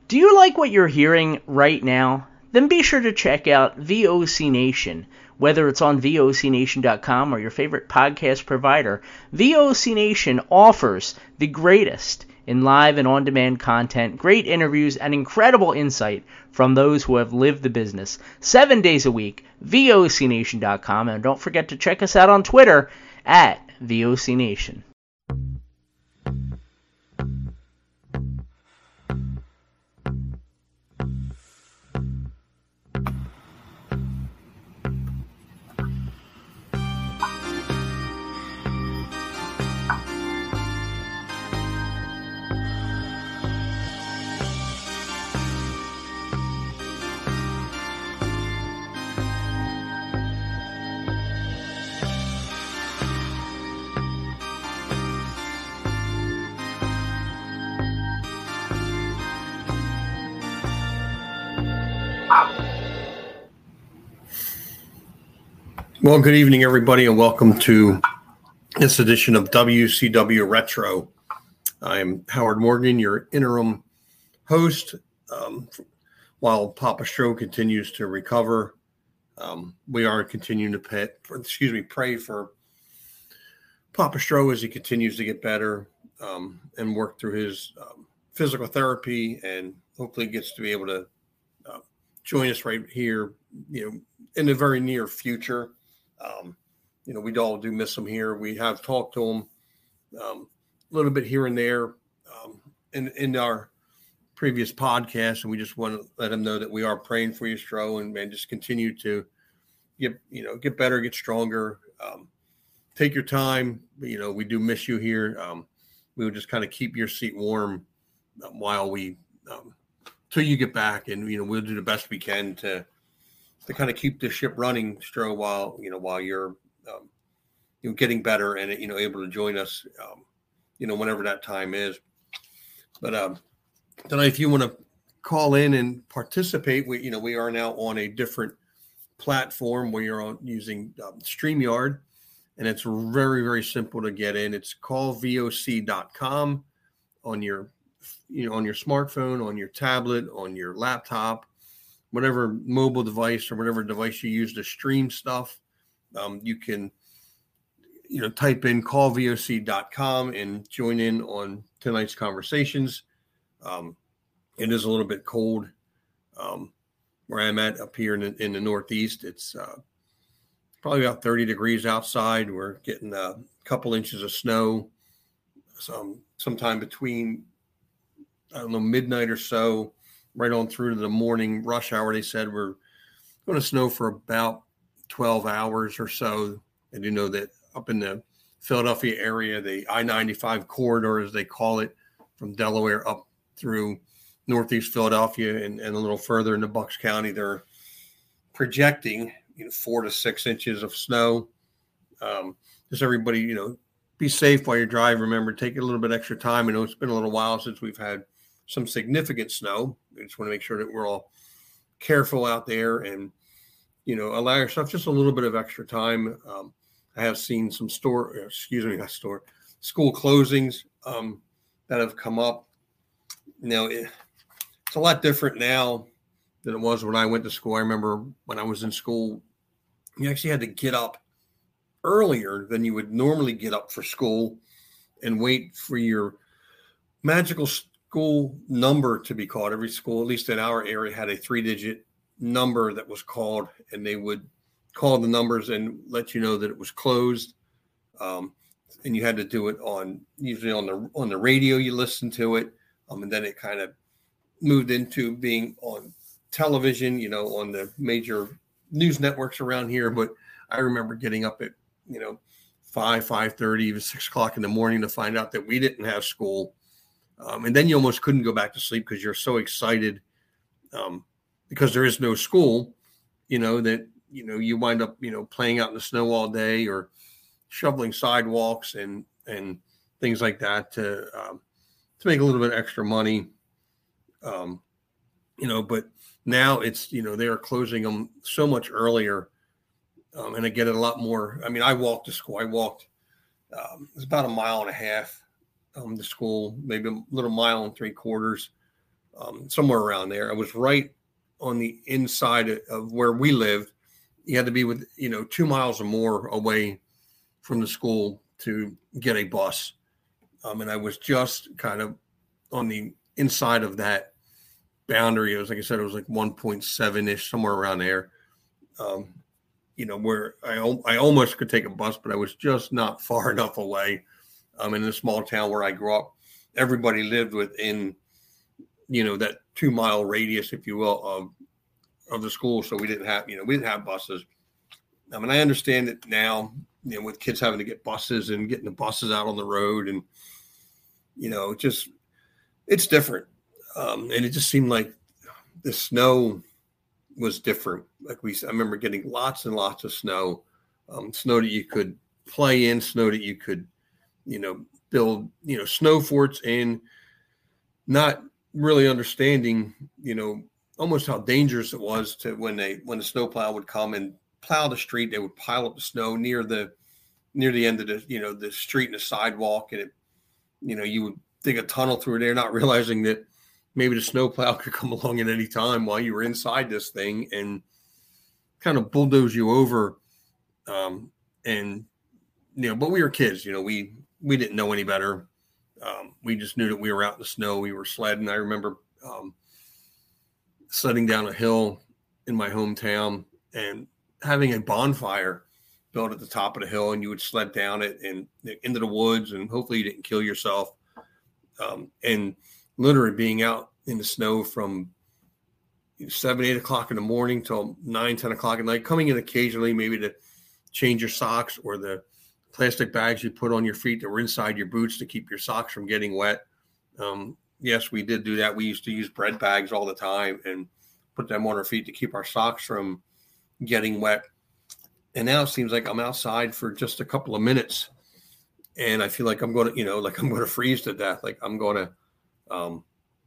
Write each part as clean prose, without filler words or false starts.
Do you like what you're hearing right now? Then be sure to check out VOC Nation. Whether it's on VOCNation.com or your favorite podcast provider, VOC Nation offers the greatest in live and on-demand content, great interviews, and incredible insight from those who have lived the business 7 days a week. VOCNation.com, and don't forget to check us out on Twitter at VOC Nation. Well, good evening, everybody, and welcome to this edition of WCW Retro. I'm Howard Morgan, your interim host, while Papa Stro continues to recover. We are continuing to pray for Papa Stro as he continues to get better and work through his physical therapy, and hopefully gets to be able to join us right here, in the very near future. We all do miss him here. We have talked to him a little bit here and there in our previous podcast, and we just want to let him know that we are praying for you, Stro, and just continue to get better, get stronger. Take your time. We do miss you here. We will just kind of keep your seat warm while we till you get back, and we'll do the best we can to kind of keep the ship running, Stro, while you're getting better and able to join us, whenever that time is. But tonight, if you want to call in and participate, we are now on a different platform where you're using StreamYard, and it's very, very simple to get in. It's callvoc.com on your smartphone, on your tablet, on your laptop, whatever mobile device or whatever device you use to stream stuff. You can, type in callvoc.com and join in on tonight's conversations. It is a little bit cold where I'm at up here in the Northeast. It's probably about 30 degrees outside. We're getting a couple inches of snow sometime between, midnight or so, right on through to the morning rush hour. They said we're going to snow for about 12 hours or so. And that up in the Philadelphia area, the I-95 corridor, as they call it, from Delaware up through Northeast Philadelphia and a little further into Bucks County, they're projecting 4 to 6 inches of snow. Just everybody, be safe while you're driving. Remember, take a little bit extra time. I know it's been a little while since we've had some significant snow. We just want to make sure that we're all careful out there and, allow yourself just a little bit of extra time. I have seen some school closings that have come up. Now, it's a lot different now than it was when I went to school. I remember when I was in school, you actually had to get up earlier than you would normally get up for school and wait for your magical school number to be called. Every school, at least in our area, had a 3-digit number that was called, and they would call the numbers and let you know that it was closed. And you had to do it usually on the radio. You listened to it, and then it kind of moved into being on television, on the major news networks around here. But I remember getting up at 5:30, even 6 o'clock in the morning to find out that we didn't have school. And then you almost couldn't go back to sleep because you're so excited because there is no school, that, you wind up, playing out in the snow all day or shoveling sidewalks and things like that to make a little bit extra money. But now it's, they are closing them so much earlier. And I get it a lot more. I mean, I walked to school. It was about 1.5 miles to school, maybe a little 1.75 miles. somewhere around there. I was right on the inside of where we lived. You had to be 2 miles or more away from the school to get a bus. And I was just kind of on the inside of that boundary. It was, like I said, it was like 1.7-ish, somewhere around there. Where I almost could take a bus, but I was just not far enough away. In a small town where I grew up, everybody lived within, that 2 mile radius, if you will, of the school. So we didn't have buses. I understand it now, with kids having to get buses and getting the buses out on the road, and, it's different. And it just seemed like the snow was different. I remember getting lots and lots of snow, snow that you could play in, snow that you could, build, snow forts in, not really understanding, almost how dangerous it was to when the snowplow would come and plow the street. They would pile up the snow near the end of the street and the sidewalk, and you would dig a tunnel through there, not realizing that maybe the snowplow could come along at any time while you were inside this thing and kind of bulldoze you over. But we were kids, we didn't know any better. We just knew that we were out in the snow. We were sledding. I remember sledding down a hill in my hometown and having a bonfire built at the top of the hill, and you would sled down it and into the woods, and hopefully you didn't kill yourself. And literally being out in the snow from 7, 8 o'clock in the morning till 9, 10 o'clock at night, coming in occasionally maybe to change your socks or the plastic bags you put on your feet that were inside your boots to keep your socks from getting wet. Yes, we did do that. We used to use bread bags all the time and put them on our feet to keep our socks from getting wet. And now it seems like I'm outside for just a couple of minutes and I feel like I'm going to freeze to death. Like I'm going to,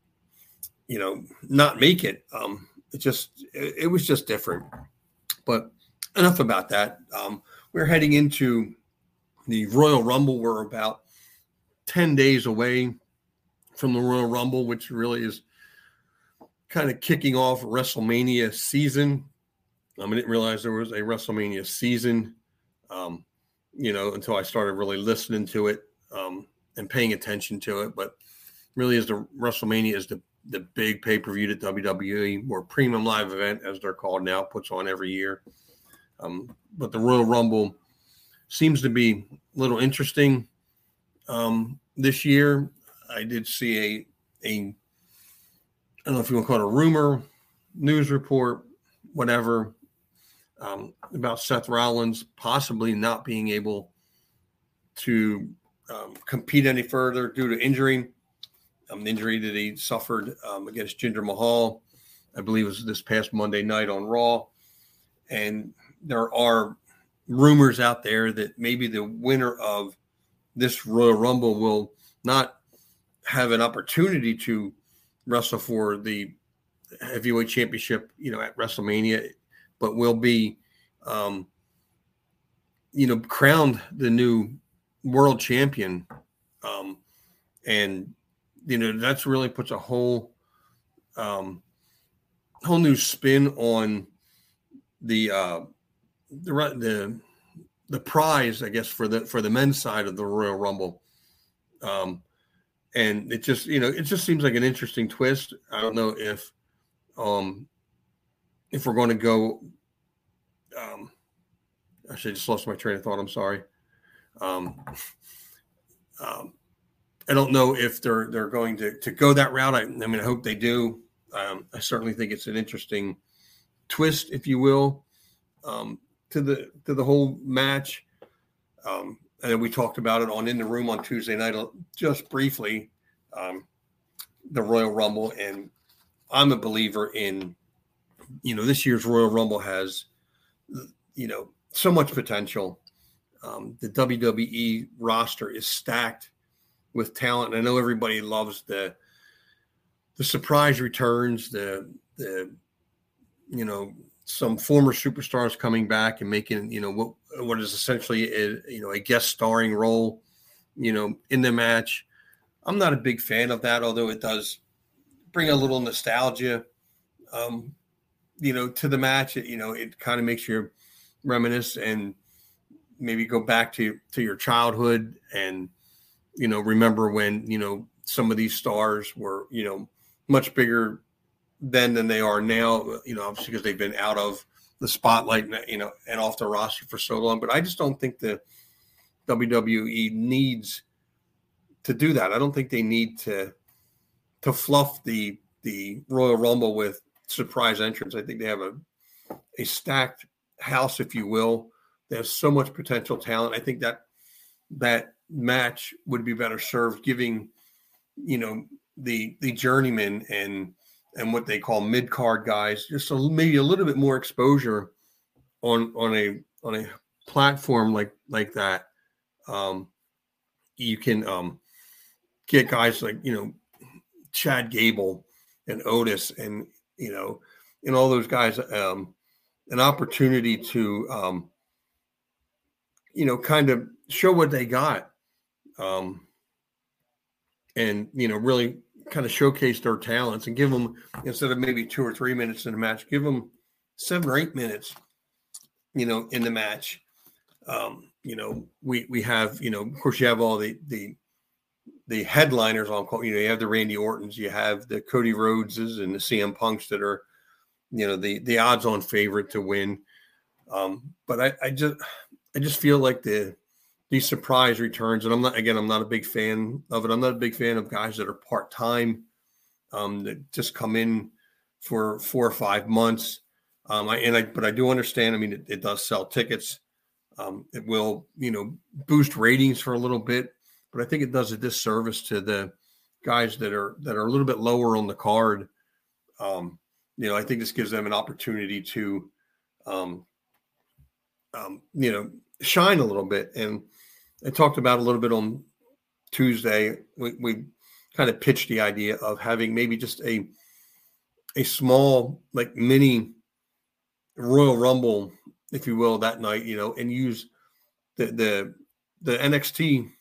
not make it. It was just different. But enough about that. We're heading into the Royal Rumble. We're about 10 days away from the Royal Rumble, which really is kind of kicking off WrestleMania season. I didn't realize there was a WrestleMania season, until I started really listening to it and paying attention to it. But really, WrestleMania is the big pay-per-view that WWE, or premium live event, as they're called now, puts on every year. But the Royal Rumble seems to be a little interesting this year. I did see I don't know if you want to call it a rumor, news report, whatever, about Seth Rollins possibly not being able to compete any further due to injury. The injury that he suffered against Jinder Mahal, I believe it was this past Monday night on Raw. And there are rumors out there that maybe the winner of this Royal Rumble will not have an opportunity to wrestle for the heavyweight championship, at WrestleMania, but will be, crowned the new world champion. And that's really puts a whole new spin on the prize, I guess, for the men's side of the Royal Rumble. And it just seems like an interesting twist. I don't know if we're going to go, actually I just lost my train of thought. I'm sorry. I don't know if they're going to go that route. I hope they do. I certainly think it's an interesting twist, if you will, to the whole match. And we talked about it on In the Room on Tuesday night, just briefly, the Royal Rumble. And I'm a believer in, this year's Royal Rumble has, so much potential. The WWE roster is stacked with talent. And I know everybody loves the surprise returns, some former superstars coming back and making, what is essentially a guest starring role, in the match. I'm not a big fan of that, although it does bring a little nostalgia, to the match. It kind of makes you reminisce and maybe go back to your childhood and, remember when, some of these stars were, much bigger then than they are now, obviously because they've been out of the spotlight, and off the roster for so long. But I just don't think the WWE needs to do that. I don't think they need to fluff the Royal Rumble with surprise entrants. I think they have a stacked house, if you will. They have so much potential talent. I think that match would be better served giving, the journeyman and what they call mid-card guys just maybe a little bit more exposure on a platform like that. You can get guys like, Chad Gable and Otis and, and all those guys an opportunity to, kind of show what they got, and, really kind of showcase their talents and give them, instead of maybe 2 or 3 minutes in the match, give them 7 or 8 minutes, in the match. We have, of course you have all the headliners on call. You have the Randy Ortons, you have the Cody Rhodeses and the CM Punks that are, the odds on favorite to win. But I just feel like these surprise returns, and I'm not a big fan of it. I'm not a big fan of guys that are part-time, that just come in for 4 or 5 months. But I do understand. I mean, it does sell tickets. It will, boost ratings for a little bit, but I think it does a disservice to the guys that are a little bit lower on the card. I think this gives them an opportunity to, shine a little bit. And I talked about a little bit on Tuesday. We kind of pitched the idea of having maybe just a small, like, mini Royal Rumble, if you will, that night, and use the NXT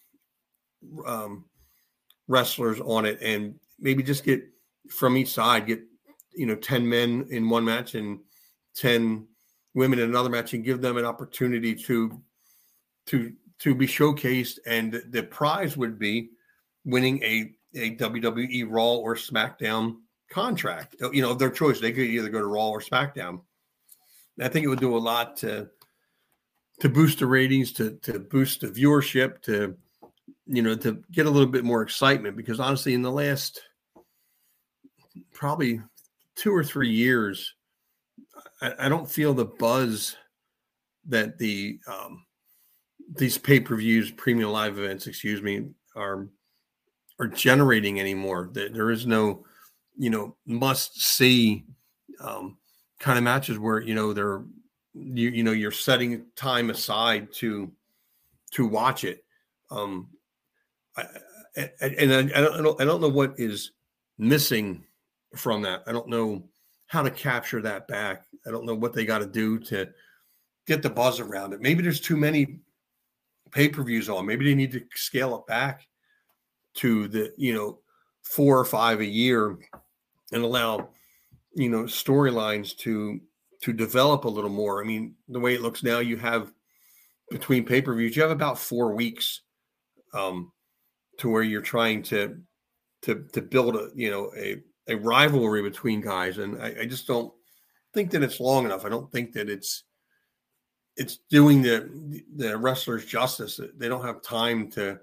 wrestlers on it, and maybe just get from each side, get 10 men in one match and 10 women in another match, and give them an opportunity to be showcased. And the prize would be winning a WWE Raw or SmackDown contract, of their choice. They could either go to Raw or SmackDown. I think it would do a lot to boost the ratings, to boost the viewership, to get a little bit more excitement, because honestly, in the last probably 2 or 3 years, I don't feel the buzz that these pay-per-views, premium live events, are generating anymore. There is no, must see kind of matches where, you're setting time aside to watch it. I don't know what is missing from that. I don't know how to capture that back. I don't know what they got to do to get the buzz around it. Maybe there's too many pay-per-views on. Maybe they need to scale it back to the 4 or 5 a year, and allow storylines to develop a little more. I mean, the way it looks now, you have between pay-per-views, you have about 4 weeks to where you're trying to build a rivalry between guys, and I just don't think that it's long enough. I don't think that it's doing the wrestlers justice. They don't have time to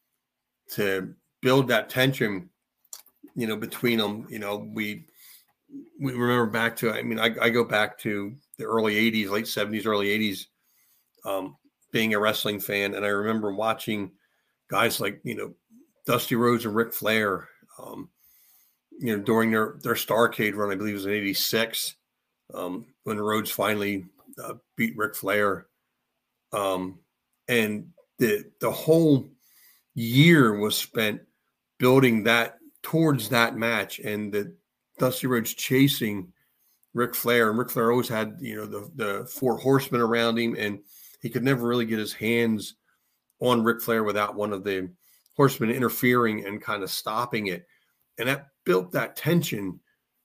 build that tension, between them. We remember back to, I go back to the early 80s, late 70s, early 80s, being a wrestling fan. And I remember watching guys like, Dusty Rhodes and Ric Flair, during their Starrcade run. I believe it was in 86, when Rhodes finally beat Ric Flair. And the whole year was spent building that towards that match, and the Dusty Rhodes chasing Ric Flair, and Ric Flair always had, the 4 horsemen around him, and he could never really get his hands on Ric Flair without one of the horsemen interfering and kind of stopping it. And that built that tension.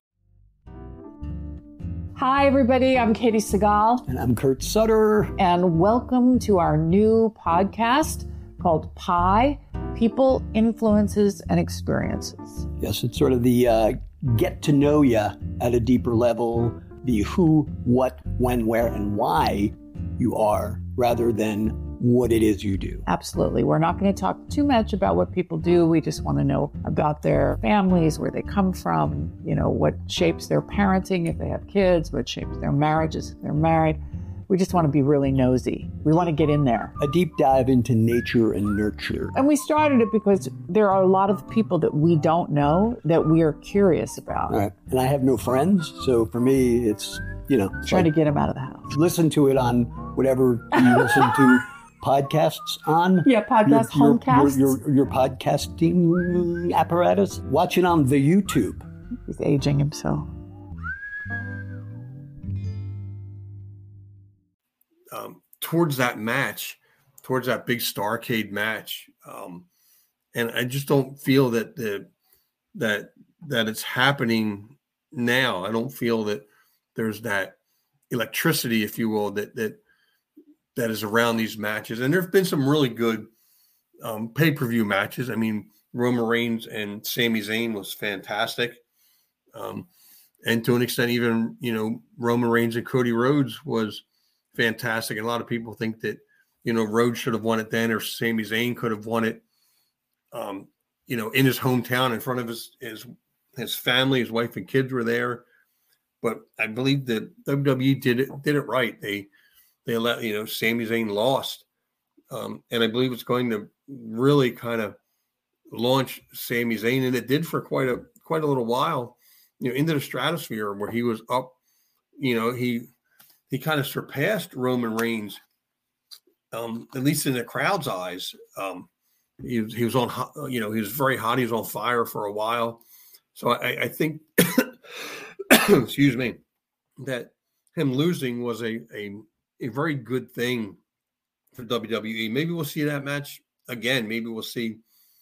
Hi, everybody. I'm Katie Segal. And I'm Kurt Sutter. And welcome to our new podcast called PIE, People, Influences, and Experiences. Yes, it's sort of the get to know you at a deeper level, the who, what, when, where, and why you are, rather than what it is you do. Absolutely. We're not going to talk too much about what people do. We just want to know about their families, where they come from, what shapes their parenting if they have kids, what shapes their marriages if they're married. We just want to be really nosy. We want to get in there. A deep dive into nature and nurture. And we started it because there are a lot of people that we don't know that we are curious about. Right. And I have no friends. So for me, it's, trying to get them out of the house. Listen to it on whatever you listen to podcasts on. Yeah, homecasts. Your podcasting apparatus. Watch it on the YouTube. He's aging himself. Towards that match, towards that big Starrcade match, and I just don't feel that that it's happening now. I don't feel that there's that electricity, if you will, that is around these matches. And there have been some really good pay-per-view matches. I mean, Roman Reigns and Sami Zayn was fantastic, and to an extent, even Roman Reigns and Cody Rhodes was fantastic. And a lot of people think that, Rhodes should have won it then, or Sami Zayn could have won it, in his hometown in front of his family, his wife and kids were there. But I believe that WWE did it right. They let, Sami Zayn lost. And I believe it's going to really kind of launch Sami Zayn. And it did for quite a little while, into the stratosphere where he was up, he kind of surpassed Roman Reigns, at least in the crowd's eyes. He was on, he was very hot. He was on fire for a while. So I think, excuse me, that him losing was a very good thing for WWE. Maybe we'll see that match again. Maybe we'll see,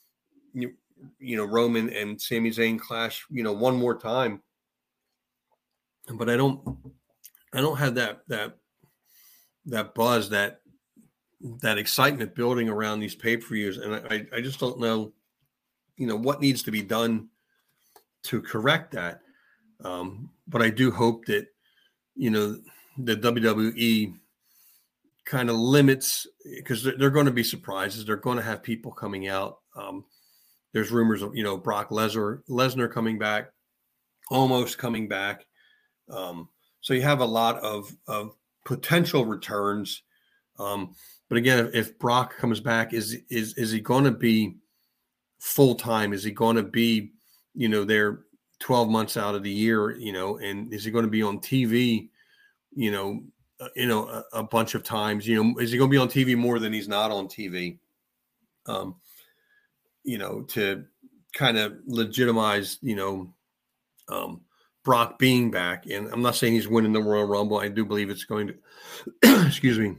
Roman and Sami Zayn clash, one more time. But I don't have that buzz, that excitement building around these pay-per-views. And I just don't know, what needs to be done to correct that. But I do hope that, the WWE kind of limits, because they're going to be surprises. They're going to have people coming out. There's rumors of, Brock Lesnar coming back, almost coming back. So you have a lot of potential returns. But again, if Brock comes back, is he going to be full-time? Is he going to be, there 12 months out of the year, and is he going to be on TV, a bunch of times? Is he going to be on TV more than he's not on TV? To kind of legitimize, Brock being back. And I'm not saying he's winning the Royal Rumble. I do believe it's going to, excuse me.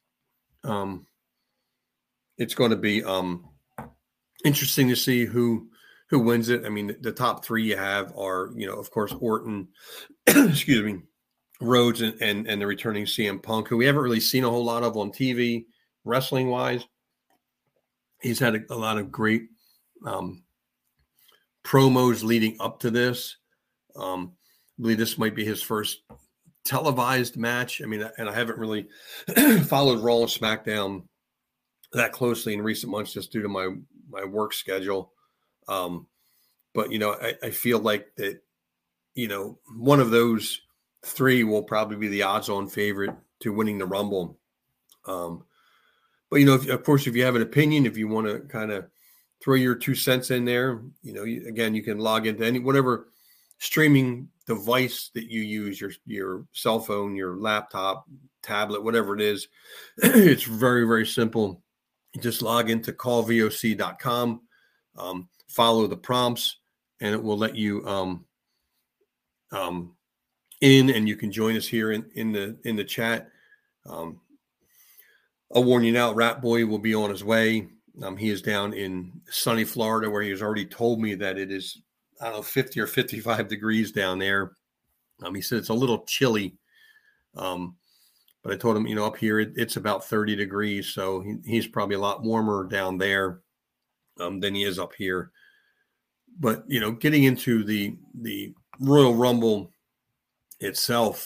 It's going to be interesting to see who wins it. I mean, the top three you have are, of course, Orton, excuse me, Rhodes, and the returning CM Punk, who we haven't really seen a whole lot of on TV wrestling wise. He's had a lot of great promos leading up to this. I believe this might be his first televised match. I mean, and I haven't really followed Raw and SmackDown that closely in recent months, just due to my work schedule. But, I feel like that, one of those three will probably be the odds-on favorite to winning the Rumble. But, of course, if you have an opinion, if you want to kind of throw your 2 cents in there, again, you can log into whatever streaming device that you use, your cell phone, your laptop, tablet, whatever it is. It's very, very simple. You just log into callvoc.com, follow the prompts, and it will let you in, and you can join us here in the chat. I'll warn you now, Rat Boy will be on his way. He is down in sunny Florida, where he has already told me that it is I don't know, 50 or 55 degrees down there. He said it's a little chilly. But I told him, up here, it's about 30 degrees. So he's probably a lot warmer down there than he is up here. But, getting into the Royal Rumble itself,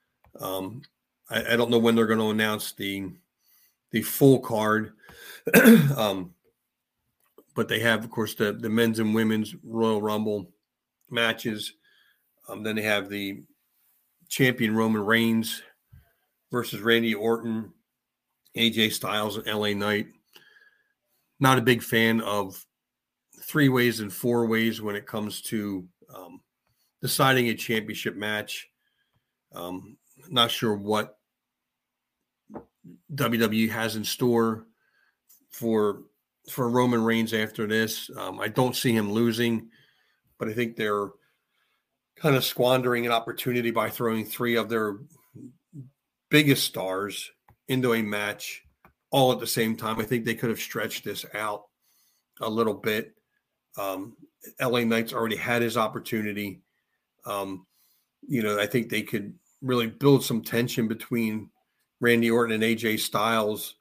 I don't know when they're going to announce the full card. But they have, of course, the men's and women's Royal Rumble matches. Then they have the champion Roman Reigns versus Randy Orton, AJ Styles, and LA Knight. Not a big fan of 3-ways and 4-ways when it comes to deciding a championship match. Not sure what WWE has in store for Roman Reigns after this. I don't see him losing, but I think they're kind of squandering an opportunity by throwing 3 of their biggest stars into a match all at the same time. I think they could have stretched this out a little bit. LA Knight's already had his opportunity. I think they could really build some tension between Randy Orton and AJ Styles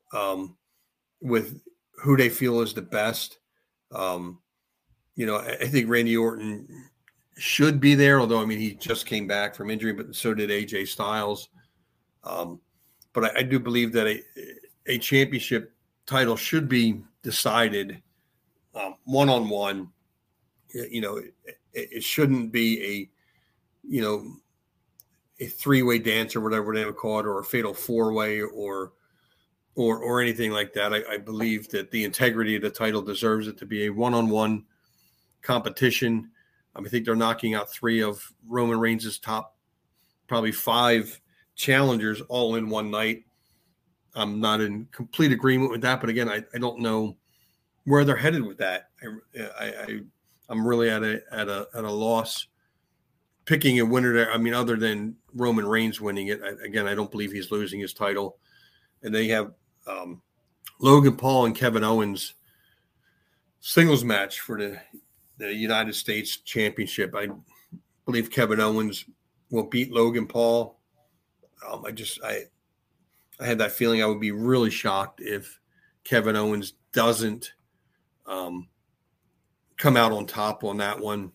with who they feel is the best. I think Randy Orton should be there, although, he just came back from injury, but so did AJ Styles. But I do believe that a championship title should be decided one-on-one. It shouldn't be a 3-way dance or whatever they would call it, or a fatal 4-way or anything like that. I believe that the integrity of the title deserves it to be a one-on-one competition. I think they're knocking out 3 of Roman Reigns' top probably 5 challengers all in one night. I'm not in complete agreement with that, but again, I don't know where they're headed with that. I'm really at a loss picking a winner there. Other than Roman Reigns winning it, I don't believe he's losing his title. And they have Logan Paul and Kevin Owens singles match for the United States Championship. I believe Kevin Owens will beat Logan Paul. I had that feeling. I would be really shocked if Kevin Owens doesn't come out on top on that one.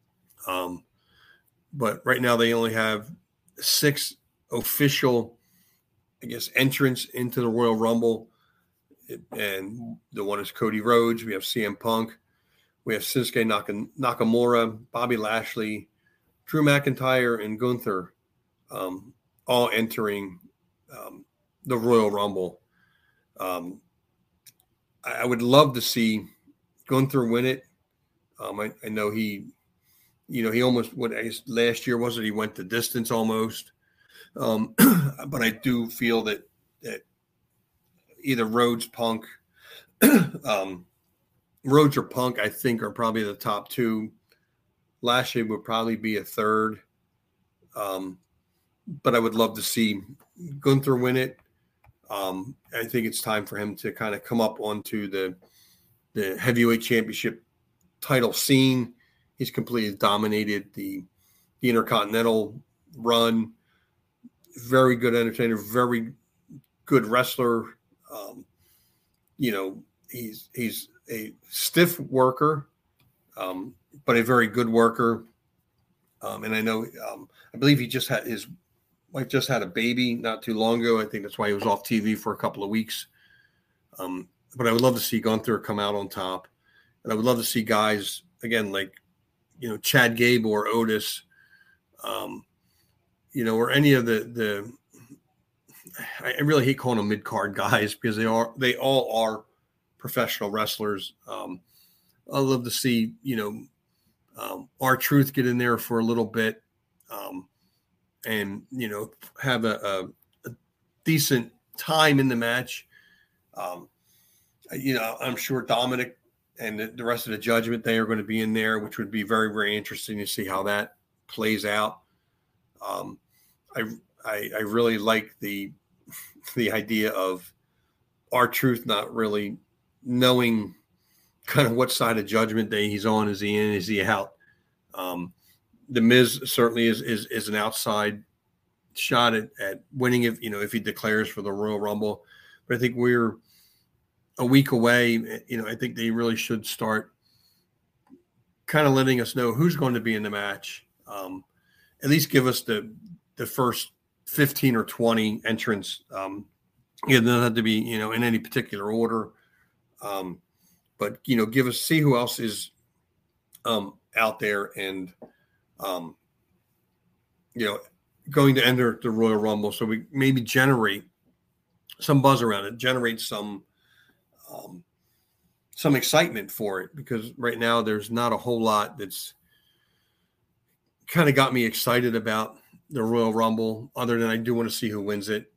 But right now they only have 6 official, entrants into the Royal Rumble. And the one is Cody Rhodes. We have CM Punk. We have Shinsuke Nakamura, Bobby Lashley, Drew McIntyre, and Gunther all entering the Royal Rumble. I would love to see Gunther win it. I know he almost last year was it? He went the distance almost. But I do feel that either Rhodes, Punk, Rhodes or Punk, I think, are probably the top 2. Lashley would probably be a third. But I would love to see Gunther win it. I think it's time for him to kind of come up onto the heavyweight championship title scene. He's completely dominated the Intercontinental run. Very good entertainer, very good wrestler. He's a stiff worker, but a very good worker. And I know, I believe his wife just had a baby not too long ago. I think that's why he was off TV for a couple of weeks. But I would love to see Gunther come out on top. And I would love to see guys, again, like, Chad Gable or Otis, or any of the I really hate calling them mid-card guys because they all are professional wrestlers. I'd love to see, R-Truth get in there for a little bit, and, have a decent time in the match. I'm sure Dominic and the rest of the Judgment Day are going to be in there, which would be very, very interesting to see how that plays out. I really like the idea of R-Truth not really knowing kind of what side of Judgment Day he's on. Is he in? Is he out? The Miz certainly is an outside shot at winning if he declares for the Royal Rumble. But I think we're a week away. I think they really should start kind of letting us know who's going to be in the match. At least give us the first 15 or 20 entrants. It doesn't have to be, in any particular order. But, see who else is out there and, going to enter the Royal Rumble. So we maybe generate some buzz around it, generate some excitement for it, because right now there's not a whole lot that's kind of got me excited about the Royal Rumble, other than I do want to see who wins it.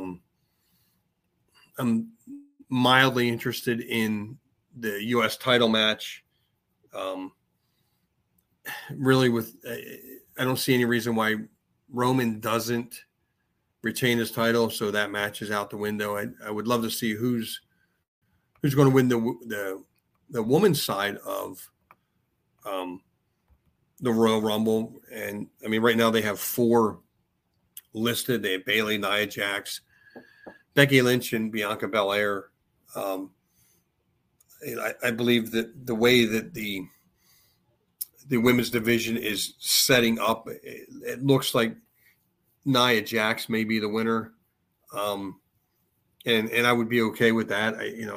I'm mildly interested in the U.S. title match. Really, I don't see any reason why Roman doesn't retain his title, so that match is out the window. I would love to see who's going to win the women's side of the Royal Rumble. And I mean, right now they have 4 listed. They have Bayley, Nia Jax, Becky Lynch, and Bianca Belair. I believe that the way that the women's division is setting up, it looks like Nia Jax may be the winner. And I would be okay with that.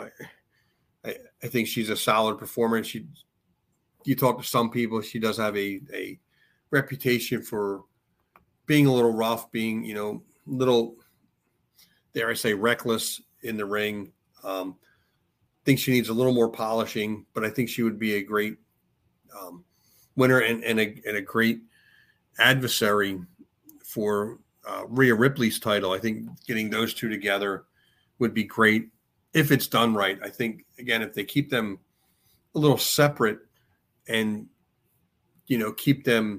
I think she's a solid performer. You talk to some people, she does have a reputation for being a little rough, being, little, dare I say, reckless in the ring. Think she needs a little more polishing, but I think she would be a great winner and a great adversary for Rhea Ripley's title. I think getting those two together would be great if it's done right. I think, again, if they keep them a little separate and, keep them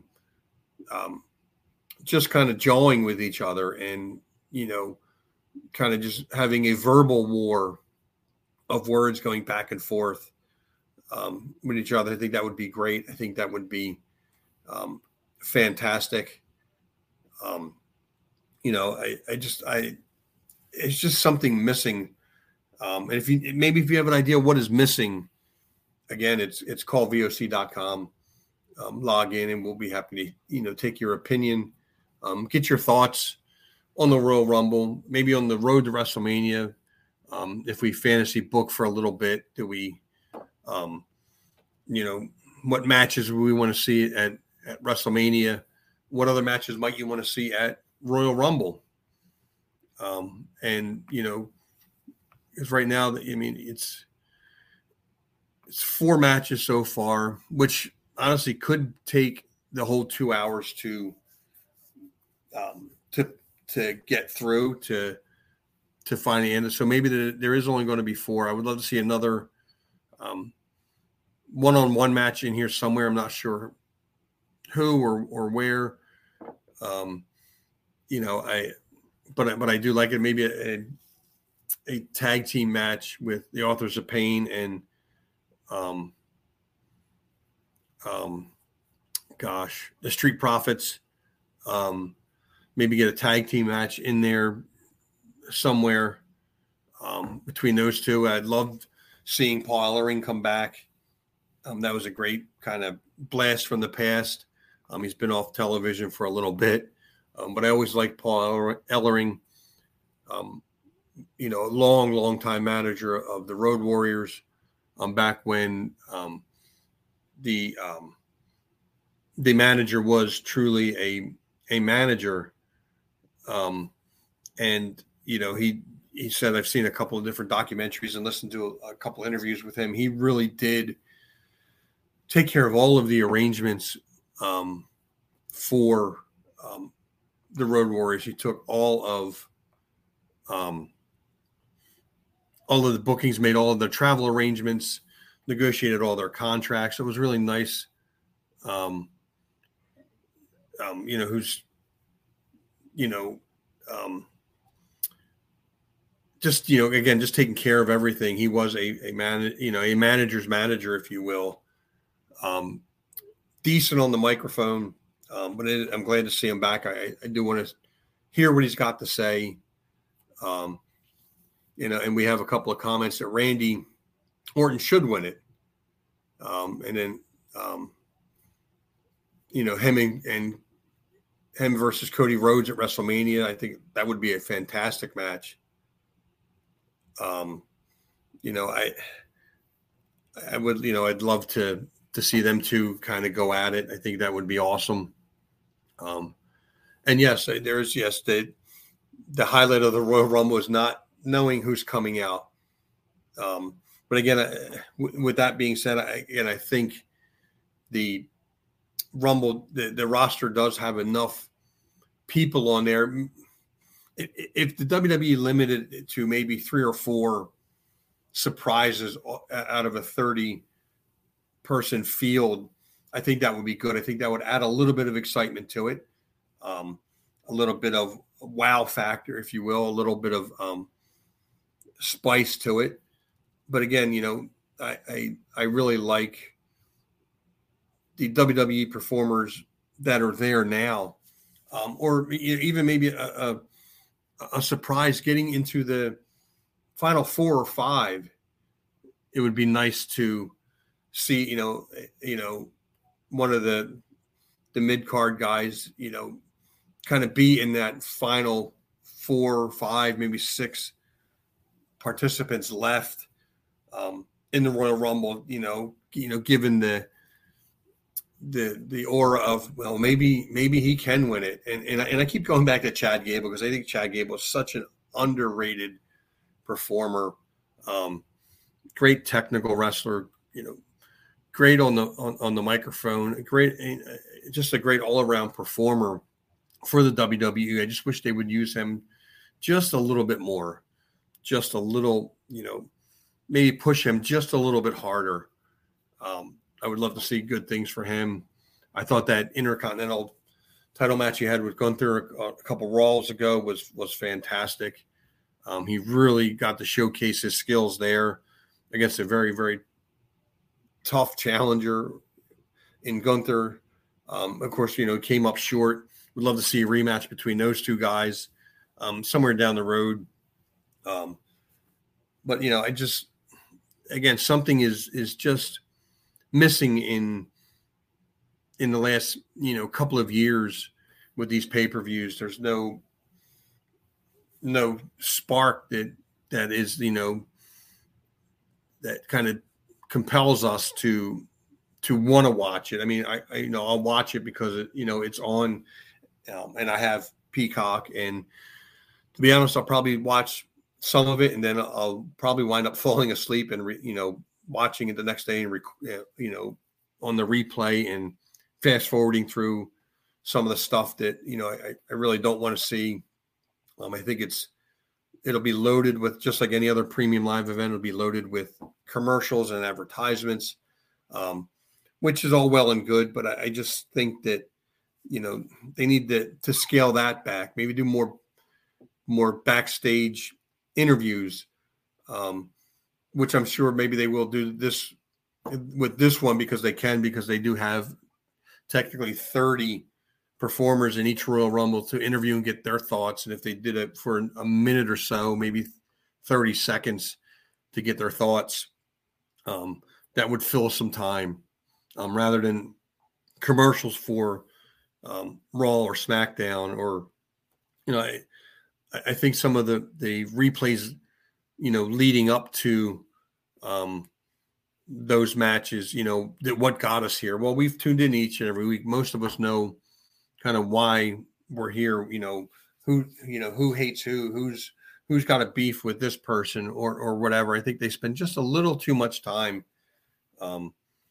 just kind of jawing with each other and, kind of just having a verbal war of words going back and forth with each other, I think that would be great. I think that would be fantastic. It's just something missing. And if you have an idea what is missing, again, it's callvoc.com. Log in and we'll be happy to, take your opinion, get your thoughts on the Royal Rumble, maybe on the road to WrestleMania. If we fantasy book for a little bit, do we, what matches we want to see at WrestleMania? What other matches might you want to see at Royal Rumble? Because right now, it's 4 matches so far, which honestly could take the whole 2 hours to get through to find the end. So maybe there is only going to be 4. I would love to see another one-on-one match in here somewhere. I'm not sure who or where. But I do like it. Maybe a tag team match with the Authors of Pain and the Street Profits. Maybe get a tag team match in there somewhere between those two. I'd love seeing Paul Ellering come back. That was a great kind of blast from the past. He's been off television for a little bit, but I always liked Paul Ellering. Long time manager of the Road Warriors. Back when the manager was truly a manager. He said, I've seen a couple of different documentaries and listened to a couple of interviews with him. He really did take care of all of the arrangements for the Road Warriors. He took all of the bookings, made all of their travel arrangements, negotiated all their contracts. It was really nice. Just taking care of everything. He was a manager's manager, if you will. decent on the microphone, but I'm glad to see him back. I do want to hear what he's got to say. And we have a couple of comments that Randy Orton should win it. And then, him versus Cody Rhodes at WrestleMania. I think that would be a fantastic match. I would, I'd love to see them two kind of go at it. I think that would be awesome. And yes, the highlight of the Royal Rumble is not knowing who's coming out. But again, with that being said, I think the Rumble, the roster does have enough people on there. If the WWE limited it to maybe 3 or 4 surprises out of a 30-person field, I think that would be good. I think that would add a little bit of excitement to it, a little bit of wow factor, if you will, a little bit of spice to it. But again, I really like the WWE performers that are there now, or even maybe a surprise getting into the final 4 or 5. It would be nice to see, one of the mid-card guys, kind of be in that final 4 or 5, maybe 6 participants left in the Royal Rumble, given the aura of, well, maybe he can win it. And I keep going back to Chad Gable because I think Chad Gable is such an underrated performer. Great technical wrestler, great on the microphone, just a great all-around performer for the WWE. I just wish they would use him just a little bit more, just a little, maybe push him just a little bit harder. I would love to see good things for him. I thought that Intercontinental title match he had with Gunther a couple Raws ago was fantastic. He really got to showcase his skills there against a very, very tough challenger in Gunther. Of course, came up short. Would love to see a rematch between those two guys somewhere down the road. But, I just, again, something is just missing in the last, couple of years with these pay-per-views. There's no spark that is, that kind of compels us to want to watch it. I mean, I'll watch it because it's on, and I have Peacock, and to be honest, I'll probably watch some of it, and then I'll probably wind up falling asleep and watching it the next day, and on the replay and fast forwarding through some of the stuff that I really don't want to see. I think it'll be loaded with, just like any other premium live event, it'll be loaded with commercials and advertisements, which is all well and good. But I just think that, they need to scale that back, maybe do more backstage interviews, which I'm sure maybe they will do this with this one because they do have technically 30 performers in each Royal Rumble to interview and get their thoughts. And if they did it for a minute or so, maybe 30 seconds to get their thoughts, that would fill some time rather than commercials for Raw or SmackDown. Or, I think some of the replays, leading up to those matches, that what got us here. Well, we've tuned in each and every week. Most of us know kind of why we're here, who hates who's got a beef with this person or whatever. I think they spend just a little too much time, on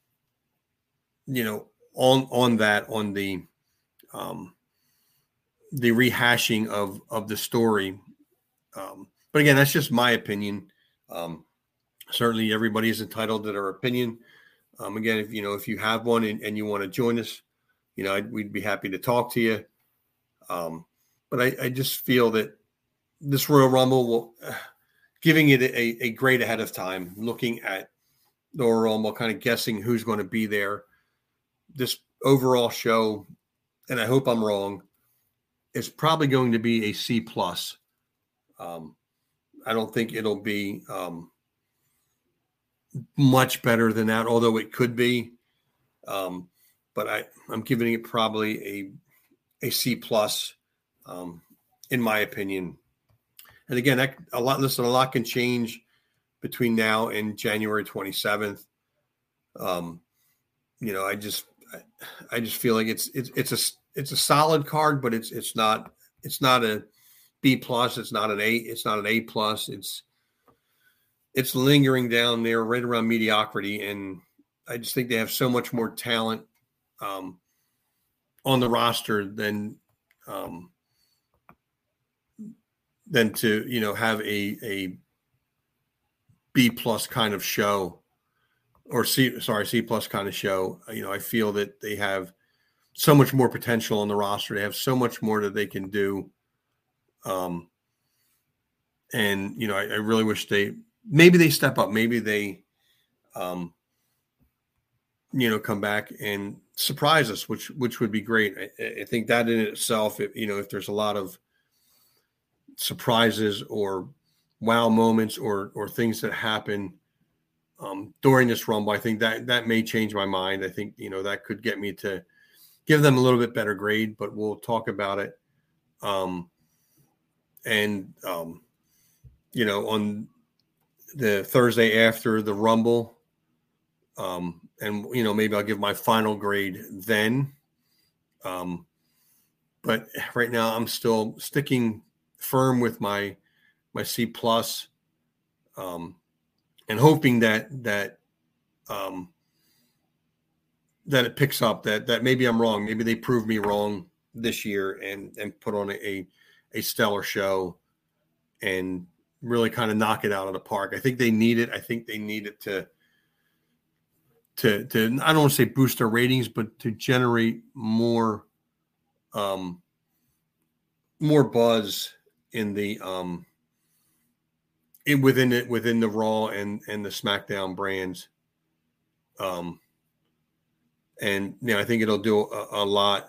the rehashing of the story. But again, that's just my opinion. Certainly everybody is entitled to their opinion. Again, if you have one and you want to join us, we'd be happy to talk to you. But I just feel that this Royal Rumble giving it a grade ahead of time, looking at the Royal Rumble, kind of guessing who's going to be there. This overall show, and I hope I'm wrong, is probably going to be a C plus. I don't think it'll be much better than that, although it could be. But I'm giving it probably a C plus, in my opinion. And again, a lot can change between now and January 27th. I just feel like it's a solid card, but it's not a B plus. It's not an A. It's not an A plus. It's lingering down there right around mediocrity. And I just think they have so much more talent on the roster than to, have a B plus kind of show or C plus kind of show. I feel that they have so much more potential on the roster. They have so much more that they can do. And, I really wish maybe they step up. Maybe they, come back and surprise us, which would be great. I think that in itself, if there's a lot of surprises or wow moments or things that happen during this Rumble, I think that may change my mind. I think, that could get me to give them a little bit better grade, but we'll talk about it. On the Thursday after the Rumble, and maybe I'll give my final grade then. But right now I'm still sticking firm with my C plus, and hoping that it picks up. That maybe I'm wrong. Maybe they prove me wrong this year and put on a stellar show and really kind of knock it out of the park. I think they need it. I think they need it to I don't want to say boost their ratings, but to generate more buzz in the within the Raw and the SmackDown brands. And I think it'll do a lot.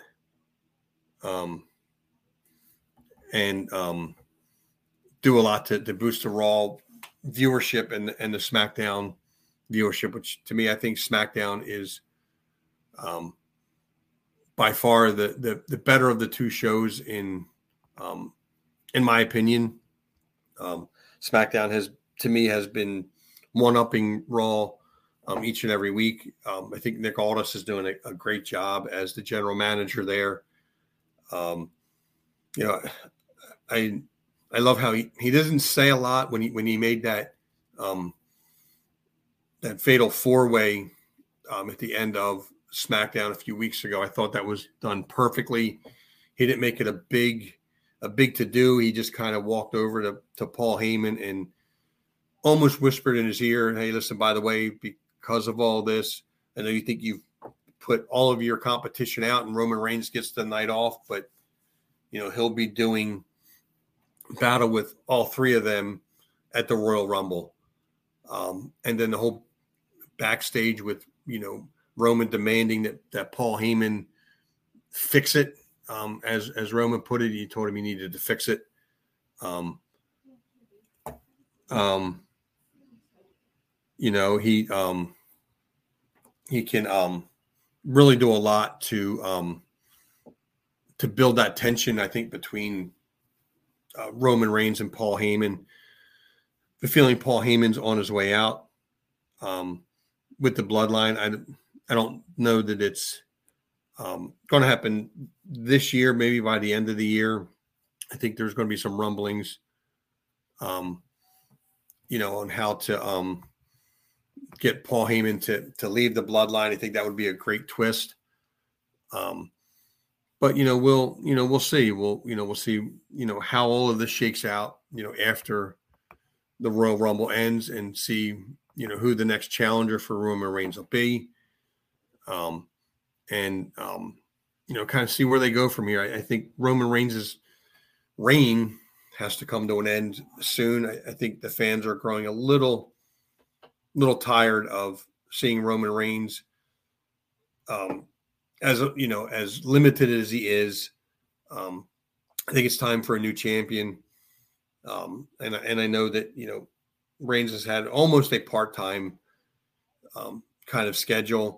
Do a lot to boost the Raw viewership and the SmackDown viewership, which to me, I think SmackDown is by far the better of the two shows in my opinion. SmackDown has been one-upping Raw each and every week. I think Nick Aldis is doing a great job as the general manager there. I love how he doesn't say a lot when he made that fatal four-way at the end of SmackDown a few weeks ago. I thought that was done perfectly. He didn't make it a big to-do. He just kind of walked over to Paul Heyman and almost whispered in his ear, "Hey, listen, by the way, because of all this, I know you think you've put all of your competition out and Roman Reigns gets the night off, but he'll be doing battle with all three of them at the Royal Rumble." And then the whole backstage with, Roman demanding that Paul Heyman fix it. As Roman put it, he told him he needed to fix it. He can really do a lot to build that tension, I think, between Roman Reigns and Paul Heyman. The feeling Paul Heyman's on his way out with the bloodline. I don't know that it's going to happen this year, maybe by the end of the year. I think there's going to be some rumblings, on how to get Paul Heyman to leave the bloodline. I think that would be a great twist. But we'll see. We'll see, how all of this shakes out, after the Royal Rumble ends, and see, who the next challenger for Roman Reigns will be. Kind of see where they go from here. I think Roman Reigns' reign has to come to an end soon. I think the fans are growing a little tired of seeing Roman Reigns as limited as he is, I think it's time for a new champion. And I know that, Reigns has had almost a part-time kind of schedule.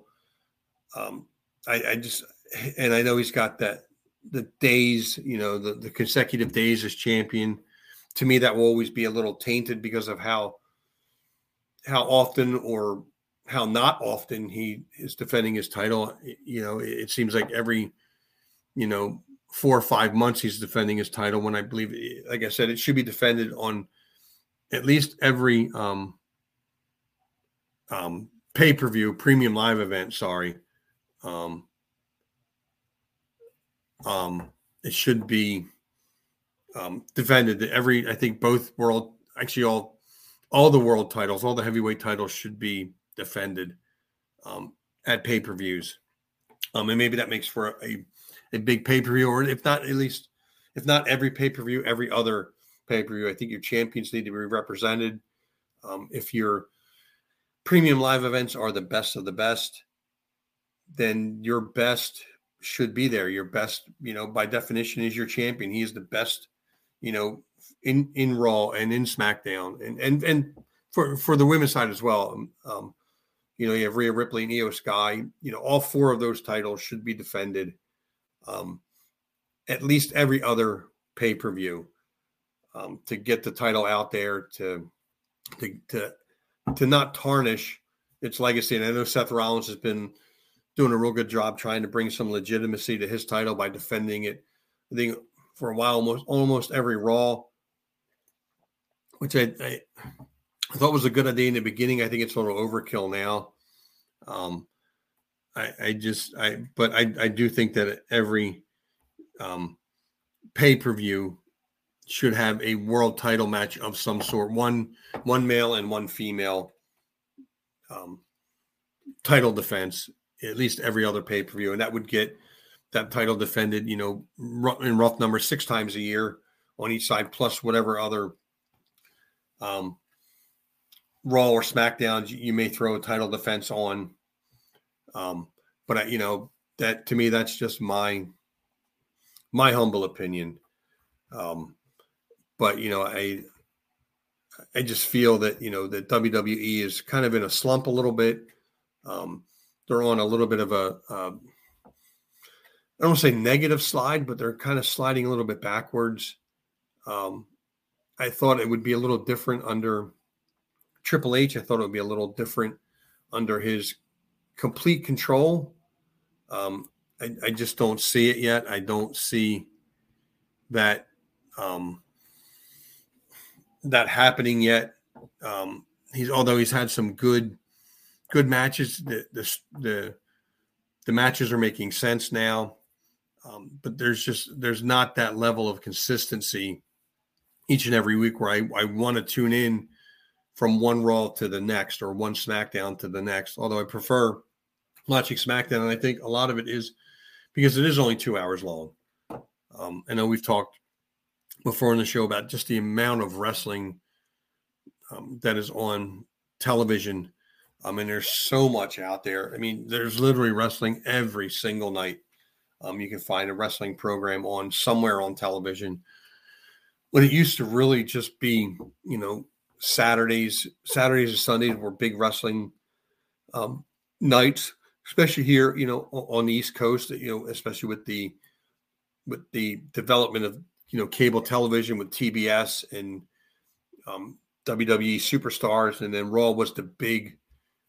I know he's got the days, the consecutive days as champion. To me, that will always be a little tainted because of how often or how not often he is defending his title. It seems like every, 4 or 5 months he's defending his title, when I believe, like I said, it should be defended on at least every pay-per-view, premium live event, sorry. It should be defended. I think both all the world titles, all the heavyweight titles should be defended at pay-per-views. And maybe that makes for a big pay-per-view, or if not every pay-per-view, every other pay-per-view. I think your champions need to be represented. If your premium live events are the best of the best, then your best should be there. Your best, by definition, is your champion. He is the best, in Raw and in SmackDown, and for the women's side as well. You have Rhea Ripley and Io Sky. All 4 of those titles should be defended at least every other pay-per-view, to get the title out there, to not tarnish its legacy. And I know Seth Rollins has been doing a real good job trying to bring some legitimacy to his title by defending it, I think, for a while, almost every Raw, which I thought was a good idea in the beginning. I think it's a little overkill now. I do think that every pay-per-view should have a world title match of some sort, one male and one female title defense, at least every other pay-per-view. And that would get that title defended, in rough numbers 6 times a year on each side, plus whatever other Raw or SmackDowns you may throw a title defense on. But that, to me, that's just my humble opinion. But I just feel that that WWE is kind of in a slump a little bit. They're on a little bit of a I don't want to say negative slide, but they're kind of sliding a little bit backwards. I thought it would be a little different under Triple H. I thought it would be a little different under his complete control. I just don't see it yet. I don't see that that happening yet. Although he's had some good matches. The matches are making sense now. But there's not that level of consistency each and every week where I want to tune in from one Raw to the next or one SmackDown to the next. Although I prefer watching SmackDown, and I think a lot of it is because it is only 2 hours long. I know we've talked before in the show about just the amount of wrestling that is on television. And there's so much out there. I mean, there's literally wrestling every single night. You can find a wrestling program on somewhere on television. When it used to really just be, Saturdays and Sundays were big wrestling nights, especially here, on the East Coast, especially with the development of, cable television with TBS and WWE Superstars. And then Raw was the big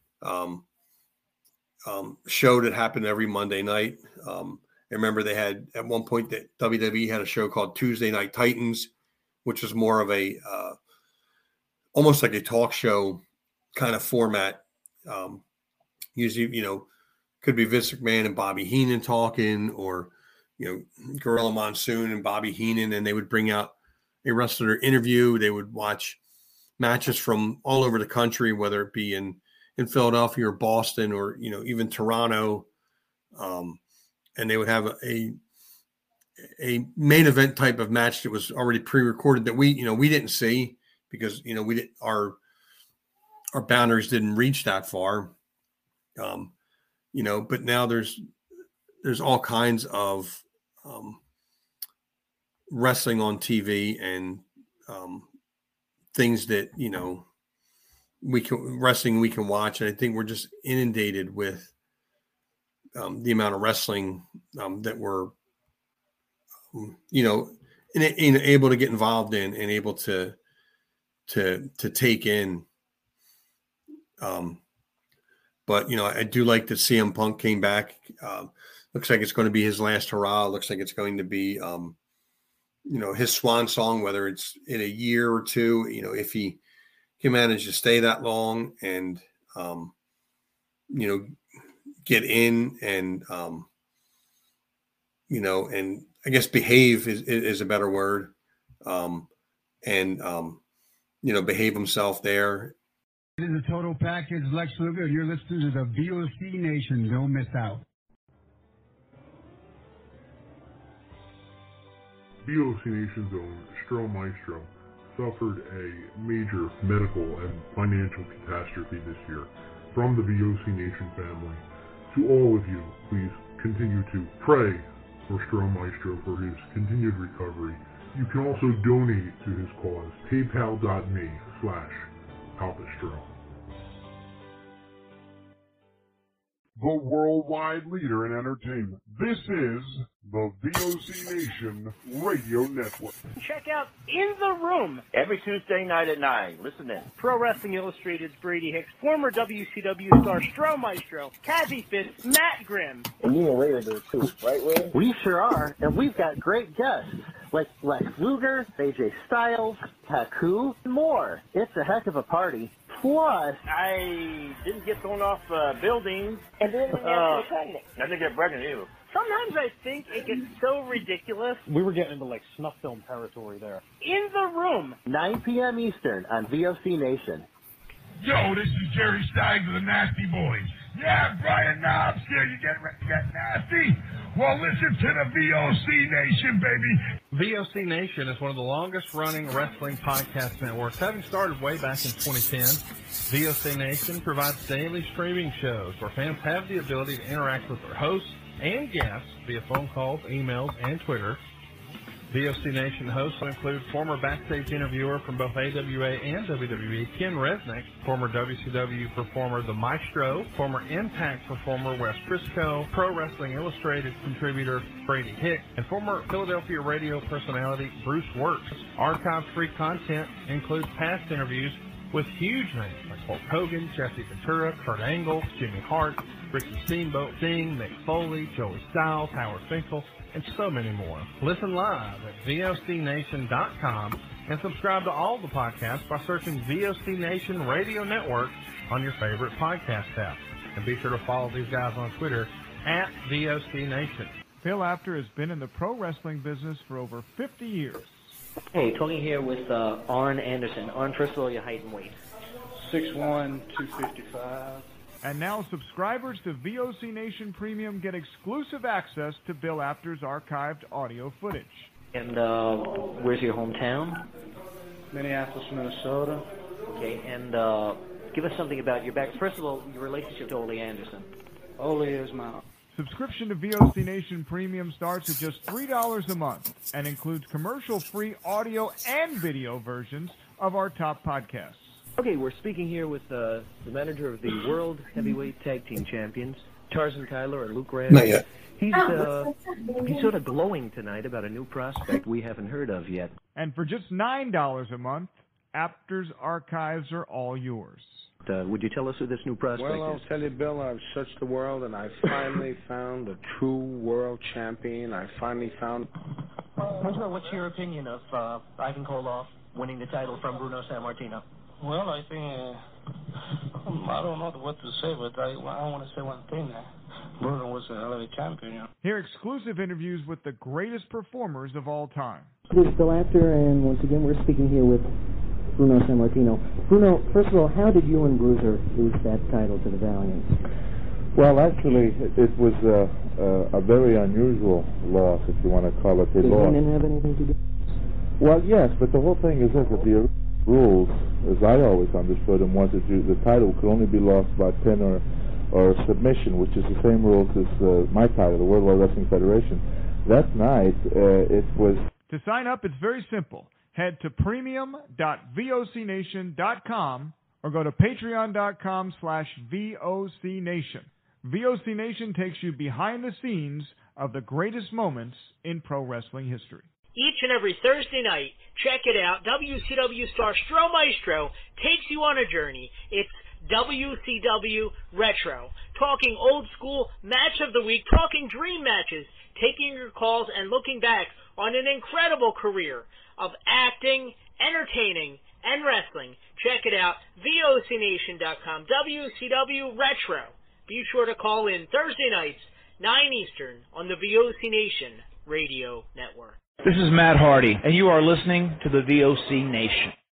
show that happened every Monday night. I remember they had at one point that WWE had a show called Tuesday Night Titans, which was more of a almost like a talk show kind of format. Usually, could be Vince McMahon and Bobby Heenan talking, or Gorilla Monsoon and Bobby Heenan, and they would bring out a wrestler interview. They would watch matches from all over the country, whether it be in Philadelphia or Boston or even Toronto. And they would have a main event type of match that was already pre-recorded that we didn't see because, our boundaries didn't reach that far. But now there's there's all kinds of wrestling on TV and things that, you know, we can watch. And I think we're just inundated with the amount of wrestling that we're, you know, able to get involved in and able to take in. But, you know, I do like that CM Punk came back. Looks like it's going to be his last hurrah. Looks like it's going to be, you know, his swan song, whether it's in a year or two, you know, if he can manage to stay that long and, you know, get in and, you know, and I guess behave is a better word. And, you know, behave himself there. This is a total package. Lex Luger, you're listening to the VOC Nation. Don't miss out. VOC Nation's own Stro Maestro suffered a major medical and financial catastrophe this year. From the VOC Nation family, to all of you, please continue to pray for Stro Maestro for his continued recovery. You can also donate to his cause, paypal.me/PapaStro. The worldwide leader in entertainment. This is the VOC Nation Radio Network. Check out In the Room every Tuesday night at 9. Listen in. Pro Wrestling Illustrated's Brady Hicks, former WCW star Stro Maestro, Kazzy Fist, Matt Grimm. And you and Ray are there too, right, Ray? We sure are, and we've got great guests like Lex Luger, AJ Styles, Haku, and more. It's a heck of a party. Plus, I didn't get thrown off buildings. And then we got pregnant. I didn't get pregnant either. Sometimes I think it gets so ridiculous. We were getting into like snuff film territory there. In the Room. 9 p.m. Eastern on VOC Nation. Yo, this is Jerry Stein of the Nasty Boys. Yeah, Brian Knobs here. You getting ready to get nasty? Well, listen to the VOC Nation, baby. VOC Nation is one of the longest-running wrestling podcast networks, having started way back in 2010. VOC Nation provides daily streaming shows where fans have the ability to interact with their hosts and guests via phone calls, emails, and Twitter. VOC Nation hosts will include former backstage interviewer from both AWA and WWE, Ken Resnick, former WCW performer The Maestro, former Impact performer Wes Briscoe, Pro Wrestling Illustrated contributor Brady Hicks, and former Philadelphia radio personality Bruce Wirtz. Archive-free content includes past interviews with huge names like Hulk Hogan, Jesse Ventura, Kurt Angle, Jimmy Hart, Ricky Steamboat, Sting, Mick Foley, Joey Styles, Howard Finkel, and so many more. Listen live at VOCNation.com and subscribe to all the podcasts by searching VOC Nation Radio Network on your favorite podcast app. And be sure to follow these guys on Twitter at VOC Nation. Bill Apter has been in the pro wrestling business for over 50 years. Hey, Tony here with Arn Anderson. Arn, first of all, your height and weight. 6'1", 255. And now subscribers to VOC Nation Premium get exclusive access to Bill Apter's archived audio footage. And where's your hometown? Minneapolis, Minnesota. Okay, and give us something about your back. First of all, your relationship to Ole Anderson. Ole is my... Subscription to VOC Nation Premium starts at just $3 a month and includes commercial-free audio and video versions of our top podcasts. Okay, we're speaking here with the manager of the World Heavyweight Tag Team Champions, Tarzan Tyler and Luke Rand. Not yet. He's sort of glowing tonight about a new prospect we haven't heard of yet. And for just $9 a month, Apter's archives are all yours. Would you tell us who this new prospect is? Well, I'll tell you, Bill, I've searched the world, and I finally found a true world champion. I finally found... What's your opinion of Ivan Koloff winning the title from Bruno Sammartino? Well, I think, I don't know what to say, but I want to say one thing. Bruno was a hell of a champion. You know? Hear exclusive interviews with the greatest performers of all time. This is Bill Apter, and once again, we're speaking here with Bruno Sammartino. Bruno, first of all, how did you and Bruiser lose that title to the Valiants? Well, actually, it was a very unusual loss, if you want to call it a loss. Didn't have anything to do? Well, yes, but the whole thing is this, that the rules, as I always understood them, was that the title could only be lost by pin or or submission, which is the same rules as my title, the World Wide Wrestling Federation. That night, it was... To sign up, it's very simple. Head to premium.vocnation.com or go to patreon.com/VOCNation. VOC Nation takes you behind the scenes of the greatest moments in pro wrestling history. Each and every Thursday night, check it out. WCW star Stro Maestro takes you on a journey. It's WCW Retro. Talking old school match of the week, talking dream matches, taking your calls and looking back on an incredible career of acting, entertaining, and wrestling. Check it out, VOCNation.com, WCW Retro. Be sure to call in Thursday nights, 9 Eastern, on the VOC Nation Radio Network. This is Matt Hardy, and you are listening to the VOC Nation.